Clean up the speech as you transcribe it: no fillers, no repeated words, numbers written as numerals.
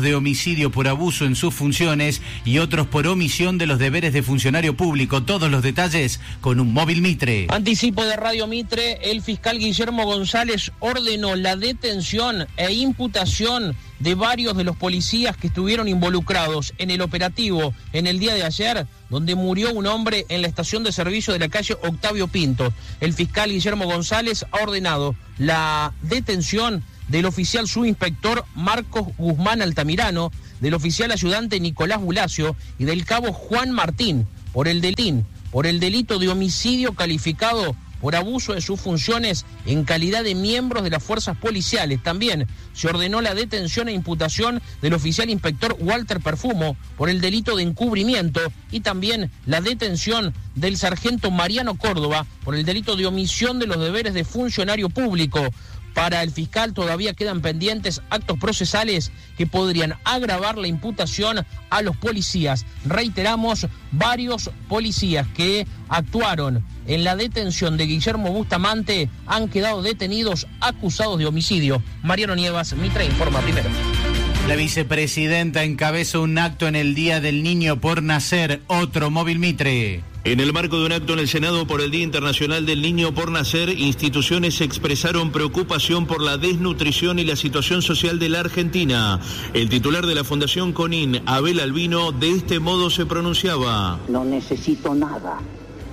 de homicidio por abuso en sus funciones y otros por omisión de los deberes de funcionario público. Todos los detalles con un móvil Mitre. Anticipo de Radio Mitre, el fiscal Guillermo González ordenó la detención e imputación de varios de los policías que estuvieron involucrados en el operativo en el día de ayer, donde murió un hombre en la estación de servicio de la calle Octavio Pinto. El fiscal Guillermo González ha ordenado la detención del oficial subinspector Marcos Guzmán Altamirano, del oficial ayudante Nicolás Bulacio y del cabo Juan Martín por el delito de homicidio calificado por abuso de sus funciones en calidad de miembros de las fuerzas policiales. También se ordenó la detención e imputación del oficial inspector Walter Perfumo por el delito de encubrimiento y también la detención del sargento Mariano Córdoba por el delito de omisión de los deberes de funcionario público. Para el fiscal todavía quedan pendientes actos procesales que podrían agravar la imputación a los policías. Reiteramos, varios policías que actuaron en la detención de Guillermo Bustamante han quedado detenidos acusados de homicidio. Mariano Nievas, Mitre informa primero. La vicepresidenta encabeza un acto en el Día del Niño por Nacer. Otro móvil Mitre. En el marco de un acto en el Senado por el Día Internacional del Niño por Nacer, instituciones expresaron preocupación por la desnutrición y la situación social de la Argentina. El titular de la Fundación CONIN, Abel Albino, de este modo se pronunciaba. No necesito nada.